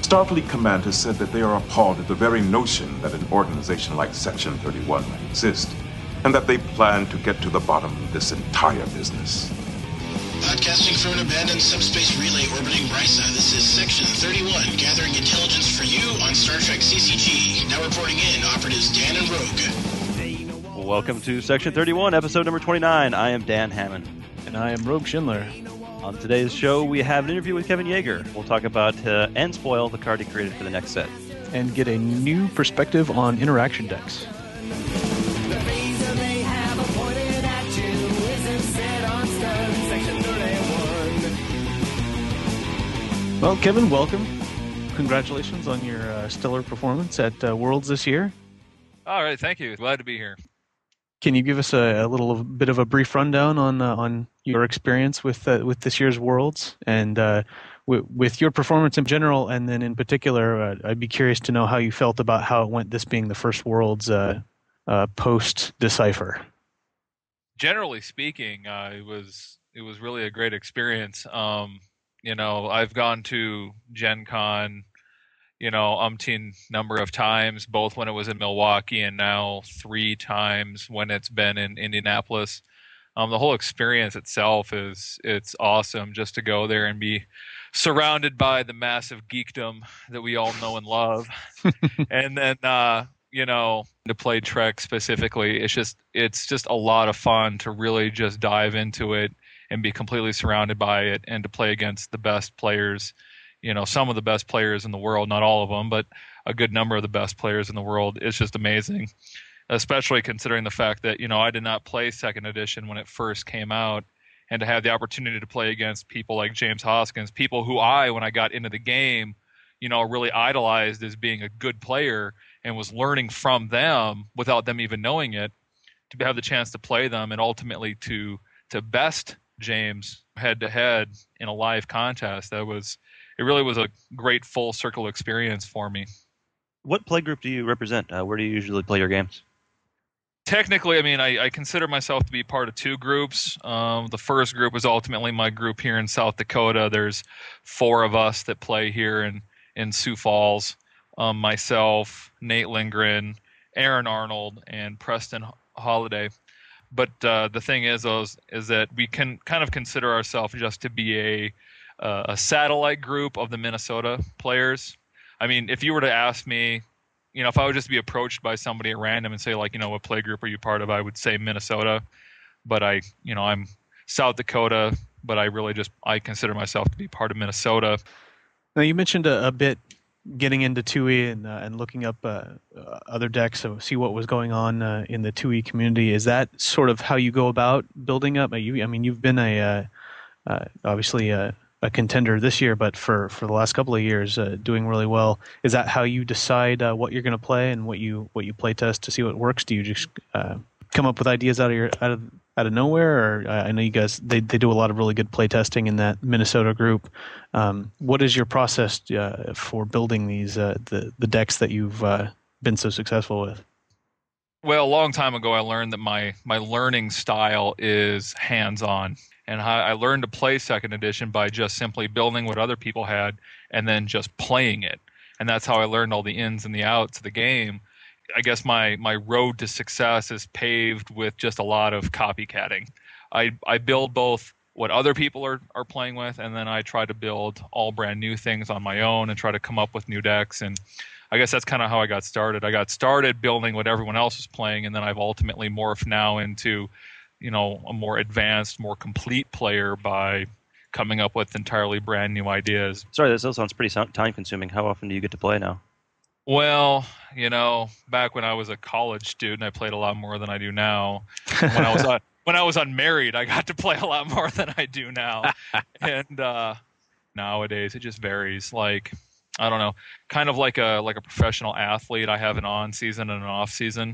Starfleet Command has said that they are appalled at the very notion that an organization like Section 31 might exist, and that they plan to get to the bottom of this entire business. Podcasting from an abandoned subspace relay orbiting Risa, this is Section 31, gathering intelligence for you on Star Trek CCG. Now reporting in, operatives Dan and Rogue. Welcome to Section 31, episode number 29. I am Dan Hammond. And I am Rogue Schindler. On today's show, we have an interview with Kevin Yeager. We'll talk about and spoil the card he created for the next set. And get a new perspective on interaction decks. Well, Kevin, welcome. Congratulations on your stellar performance at Worlds this year. All right, thank you. Glad to be here. Can you give us a little bit of a brief rundown on your experience with this year's Worlds and with your performance in general, and then in particular, I'd be curious to know how you felt about how it went. This being the first Worlds post Decipher. Generally speaking, it was really a great experience. I've gone to Gen Con, umpteen number of times, both when it was in Milwaukee and now 3 times when it's been in Indianapolis. The whole experience itself it's awesome just to go there and be surrounded by the massive geekdom that we all know and love. And then, to play Trek specifically, it's just a lot of fun to really just dive into it and be completely surrounded by it, and to play against the best players, some of the best players in the world, not all of them, but a good number of the best players in the world. It's just amazing, especially considering the fact that, I did not play second edition when it first came out, and to have the opportunity to play against people like James Hoskins, people who when I got into the game, really idolized as being a good player and was learning from them without them even knowing it, to have the chance to play them and ultimately to best James head-to-head in a live contest. It really was a great full circle experience for me. What play group do you represent? Where do you usually play your games? Technically, I consider myself to be part of 2 groups. The first group is ultimately my group here in South Dakota. There's 4 of us that play here in Sioux Falls. Myself, Nate Lindgren, Aaron Arnold, and Preston Holiday. But the thing is that we can kind of consider ourselves just to be a satellite group of the Minnesota players. If you were to ask me, if I would just be approached by somebody at random and say, what play group are you part of, I would say Minnesota. But I'm South Dakota, but I consider myself to be part of Minnesota. Now, you mentioned a bit getting into 2E and looking up other decks to see what was going on in the 2E community. Is that sort of how you go about building up? You've been obviously a contender this year, but for the last couple of years, doing really well. Is that how you decide what you're going to play and what you play test to see what works? Do you just come up with ideas out of nowhere? Or I know you guys they do a lot of really good play testing in that Minnesota group. What is your process for building these the decks that you've been so successful with? Well, a long time ago, I learned that my learning style is hands-on. And I learned to play second edition by just simply building what other people had and then just playing it. And that's how I learned all the ins and the outs of the game. I guess my road to success is paved with just a lot of copycatting. I build both what other people are playing with, and then I try to build all brand new things on my own and try to come up with new decks. And I guess that's kind of how I got started. I got started building what everyone else was playing, and then I've ultimately morphed now into a more advanced, more complete player by coming up with entirely brand new ideas. Sorry, this sounds pretty time-consuming. How often do you get to play now? Well, back when I was a college student, I played a lot more than I do now. When I was unmarried, I got to play a lot more than I do now. And nowadays, it just varies. I don't know, kind of like a professional athlete. I have an on-season and an off-season.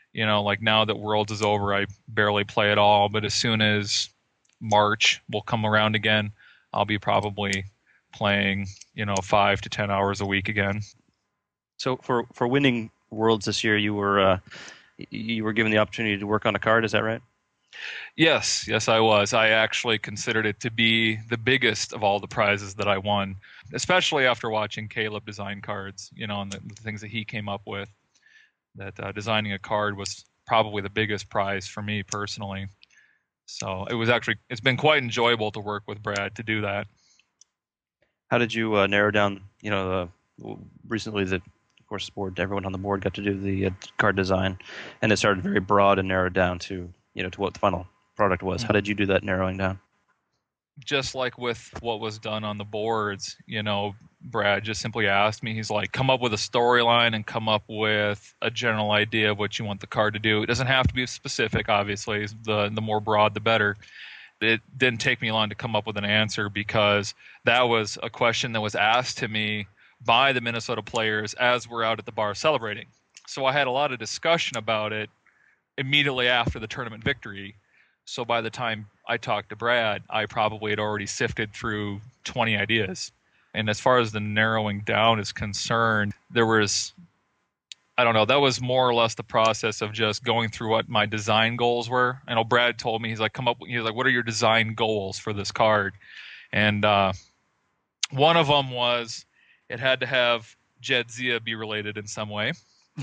Now that Worlds is over, I barely play at all. But as soon as March will come around again, I'll be probably playing, 5 to 10 hours a week again. So for winning Worlds this year, you were given the opportunity to work on a card. Is that right? Yes, I was. I actually considered it to be the biggest of all the prizes that I won, especially after watching Caleb design cards, and the things that he came up with. That designing a card was probably the biggest prize for me personally. So it's been quite enjoyable to work with Brad to do that. How did you narrow down, recently of course, everyone on the board got to do the card design, and it started very broad and narrowed down to what the final product was. How did you do that narrowing down? Just like with what was done on the boards, Brad just simply asked me, he's like, come up with a storyline and come up with a general idea of what you want the card to do. It doesn't have to be specific, obviously. The more broad, the better. It didn't take me long to come up with an answer because that was a question that was asked to me by the Minnesota players as we're out at the bar celebrating. So I had a lot of discussion about it immediately after the tournament victory. So by the time I talked to Brad, I probably had already sifted through 20 ideas. And as far as the narrowing down is concerned, there was, I don't know, that was more or less the process of just going through what my design goals were. I know Brad told me, he's like, what are your design goals for this card? And one of them was it had to have Jedzia be related in some way.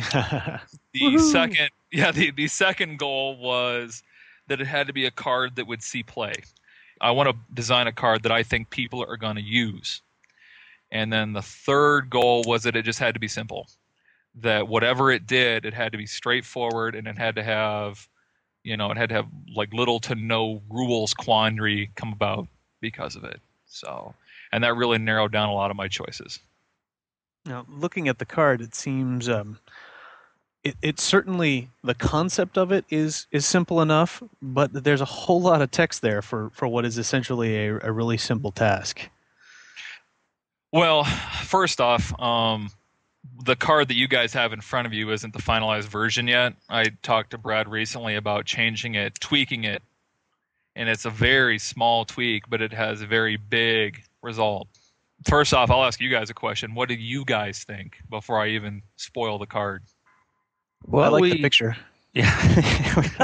The second goal was that it had to be a card that would see play. I want to design a card that I think people are going to use. And then the third goal was that it just had to be simple. That whatever it did, it had to be straightforward, and it had to have like little to no rules quandary come about because of it. So, and that really narrowed down a lot of my choices. Now, looking at the card, it seems it certainly, the concept of it is simple enough, but there's a whole lot of text there for what is essentially a really simple task. Well, first off, the card that you guys have in front of you isn't the finalized version yet. I talked to Brad recently about changing it, tweaking it, and it's a very small tweak, but it has a very big result. First off, I'll ask you guys a question. What do you guys think before I even spoil the card? Well, I like the picture. Yeah.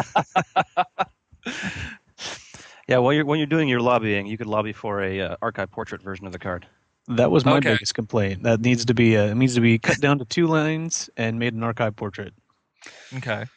Yeah, when you're doing your lobbying, you could lobby for a archive portrait version of the card. That was my biggest complaint. That needs to be cut down to 2 lines and made an archive portrait. Okay.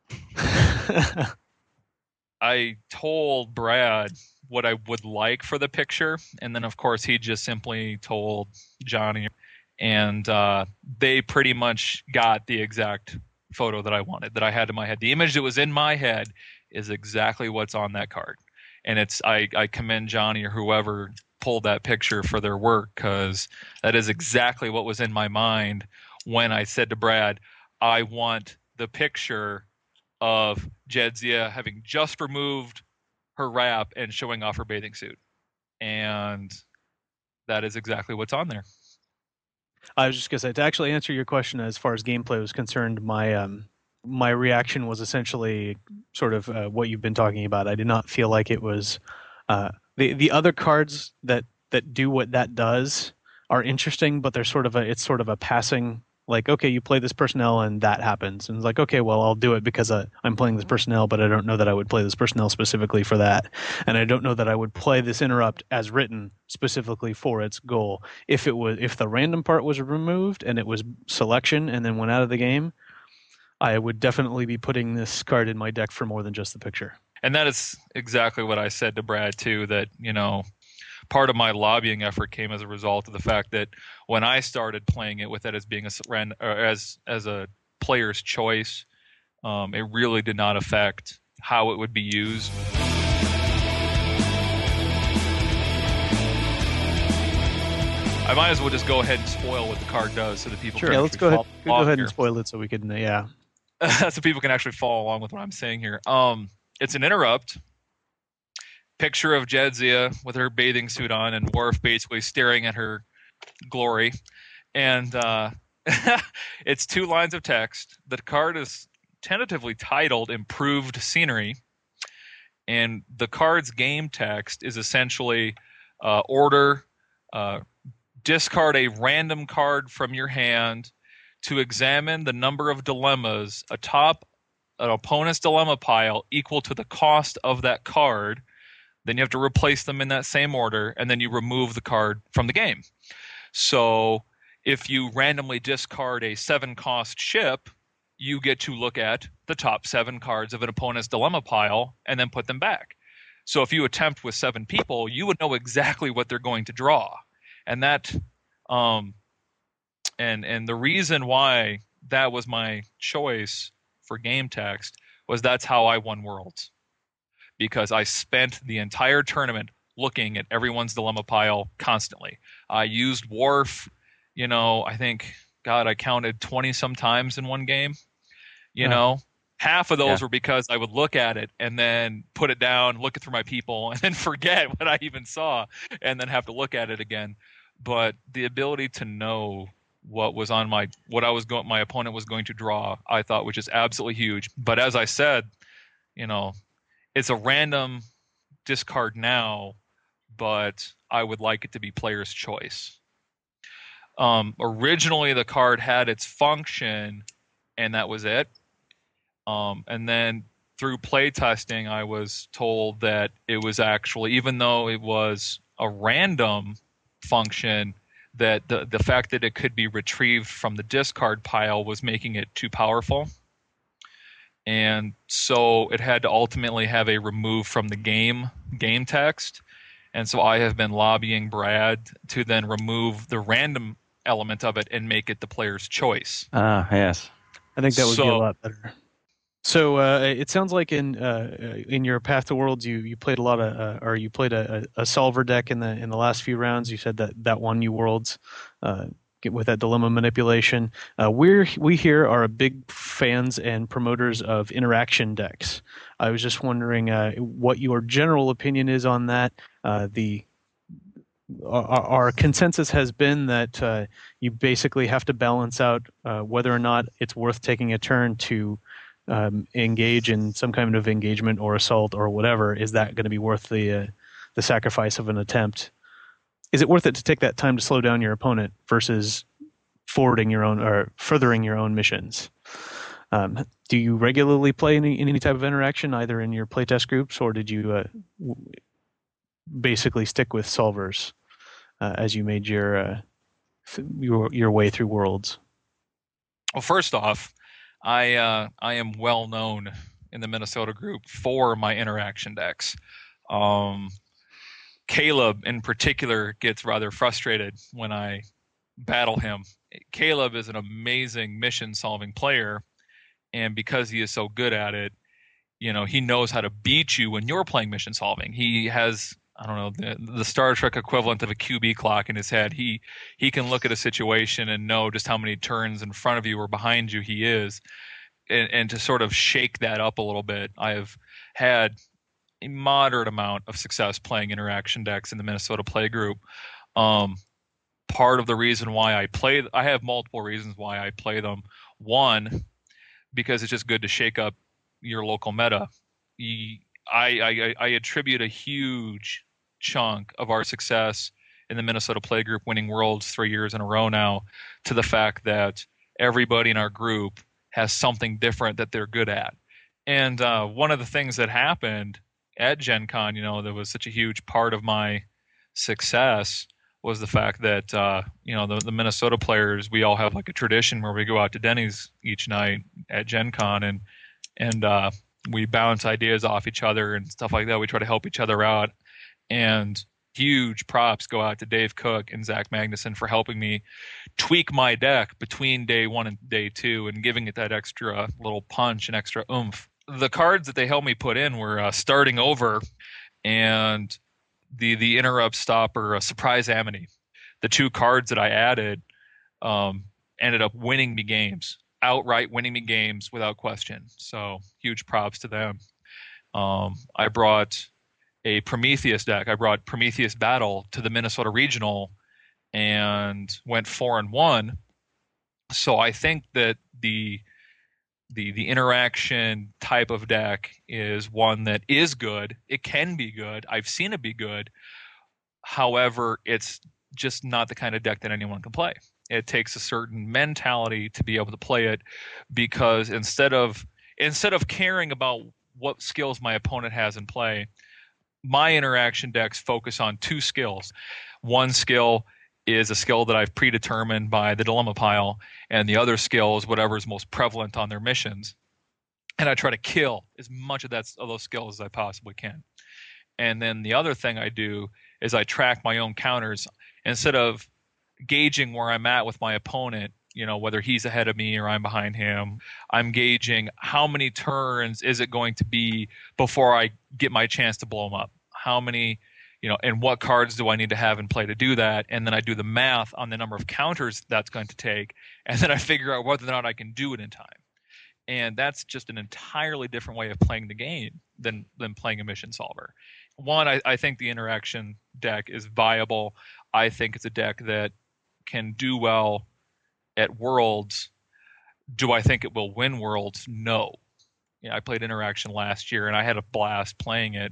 I told Brad what I would like for the picture, and then of course he just simply told Johnny, and they pretty much got the exact photo that I wanted, that I had in my head. The image that was in my head is exactly what's on that card, and I commend Johnny or whoever pulled that picture for their work, because that is exactly what was in my mind when I said to Brad, I want the picture of Jedzia having just removed her wrap and showing off her bathing suit. And that is exactly what's on there. I was just going to say, to actually answer your question as far as gameplay was concerned, my reaction was essentially sort of what you've been talking about. I did not feel like it was the other cards that do what that does are interesting, but it's sort of a passing, like, okay, you play this personnel and that happens, and it's like, okay, well, I'll do it because I'm playing this personnel, but I don't know that I would play this personnel specifically for that, and I don't know that I would play this interrupt as written specifically for its goal. If the random part was removed and it was selection and then went out of the game, I would definitely be putting this card in my deck for more than just the picture. And that is exactly what I said to Brad too, that, part of my lobbying effort came as a result of the fact that when I started playing it with it as being as a player's choice, it really did not affect how it would be used. I might as well just go ahead and spoil what the card does so that people can let's go ahead and spoil it so we can so people can actually follow along with what I'm saying here. It's an interrupt. Picture of Jedzia with her bathing suit on and Worf basically staring at her glory. And it's 2 lines of text. The card is tentatively titled Improved Scenery. And the card's game text is essentially discard a random card from your hand to examine the number of dilemmas atop an opponent's dilemma pile equal to the cost of that card. Then you have to replace them in that same order, and then you remove the card from the game. So if you randomly discard a 7-cost ship, you get to look at the top 7 cards of an opponent's dilemma pile and then put them back. So if you attempt with 7 people, you would know exactly what they're going to draw. And that and the reason why that was my choice for game text was that's how I won Worlds. Because I spent the entire tournament looking at everyone's dilemma pile constantly. I used Worf, I think, I counted 20 some times in one game. Half of those were because I would look at it and then put it down, look it through my people, and then forget what I even saw, and then have to look at it again. But the ability to know what was on my opponent was going to draw, I thought, which is absolutely huge. But as I said, it's a random discard now, but I would like it to be player's choice. Originally, the card had its function, and that was it. And then through playtesting, I was told that it was actually, even though it was a random function, that the fact that it could be retrieved from the discard pile was making it too powerful. And so it had to ultimately have a remove from the game text. And so I have been lobbying Brad to then remove the random element of it and make it the player's choice. Yes. I think that would be a lot better. So it sounds like in your Path to Worlds, you played a lot of, or you played a solver deck in the last few rounds. You said that won you Worlds with that dilemma manipulation. We here are big fans and promoters of interaction decks. I was just wondering what your general opinion is on that. Our consensus has been that you basically have to balance out whether or not it's worth taking a turn to engage in some kind of engagement or assault or whatever. Is that going to be worth the sacrifice of an attempt? Is it worth it to take that time to slow down your opponent versus forwarding your own or furthering your own missions? Do you regularly play any type of interaction, either in your playtest groups, or did you basically stick with solvers as you made your way through Worlds? Well, first off, I am well known in the Minnesota group for my interaction decks. Caleb in particular gets rather frustrated when I battle him. Caleb is an amazing mission solving player, and because he is so good at it, he knows how to beat you when you're playing mission solving. He has, I don't know, the Star Trek equivalent of a QB clock in his head. He can look at a situation and know just how many turns in front of you or behind you he is. And to sort of shake that up a little bit, I have had a moderate amount of success playing interaction decks in the Minnesota play group. Part of the reason why I have multiple reasons why I play them. One, because it's just good to shake up your local meta. I attribute a huge chunk of our success in the Minnesota play group, winning Worlds 3 years in a row now, to the fact that everybody in our group has something different that they're good at. And one of the things that happened at Gen Con, that was such a huge part of my success, was the fact that the Minnesota players, we all have like a tradition where we go out to Denny's each night at Gen Con and we bounce ideas off each other and stuff like that. We try to help each other out. And huge props go out to Dave Cook and Zach Magnuson for helping me tweak my deck between day 1 and day 2 and giving it that extra little punch and extra oomph. The cards that they helped me put in were Starting Over and the Interrupt Stopper, Surprise Amity. The 2 cards that I added ended up winning me games, outright winning me games without question. So huge props to them. I brought a Prometheus deck. I brought Prometheus Battle to the Minnesota Regional and went 4-1. So I think that the interaction type of deck is one that is good. It can be good. I've seen it be good. However, it's just not the kind of deck that anyone can play. It takes a certain mentality to be able to play it, because instead of instead of caring about what skills my opponent has in play, my interaction decks focus on 2 skills. One skill is a skill that I've predetermined by the dilemma pile, and the other skill is whatever is most prevalent on their missions. And I try to kill as much of those skills as I possibly can. And then the other thing I do is I track my own counters. Instead of gauging where I'm at with my opponent, whether he's ahead of me or I'm behind him, I'm gauging how many turns is it going to be before I get my chance to blow him up. How many, and what cards do I need to have in play to do that? And then I do the math on the number of counters that's going to take, and then I figure out whether or not I can do it in time. And that's just an entirely different way of playing the game than playing a mission solver. One, I think the interaction deck is viable. I think it's a deck that can do well at Worlds. Do I think it will win Worlds? No. I played Interaction last year, and I had a blast playing it.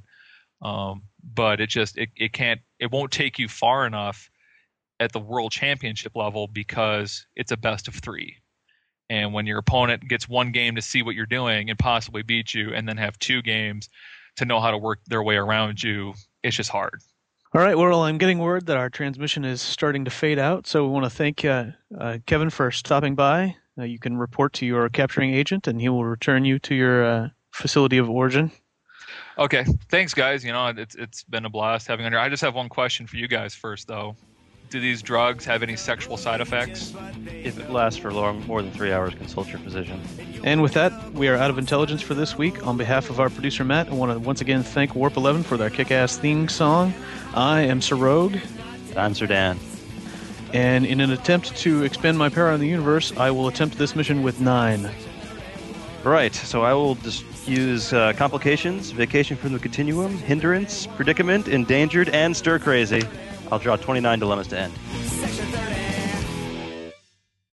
But it won't take you far enough at the World Championship level because it's a best of 3. And when your opponent gets 1 game to see what you're doing and possibly beat you, and then have 2 games to know how to work their way around you, it's just hard. All right, well, I'm getting word that our transmission is starting to fade out, so we want to thank Kevin for stopping by. You can report to your capturing agent, and he will return you to your facility of origin. Okay, thanks, guys. It's been a blast having you here. I just have one question for you guys first, though. Do these drugs have any sexual side effects? If it lasts for more than 3 hours, consult your physician. And with that, we are out of intelligence for this week. On behalf of our producer, Matt, I want to once again thank Warp 11 for their kick-ass theme song. I am Sir Rogue. I'm Sir Dan. And in an attempt to expend my power on the universe, I will attempt this mission with 9. Right, so I will just use complications, vacation from the continuum, hindrance, predicament, endangered, and stir crazy. I'll draw 29 dilemmas to end.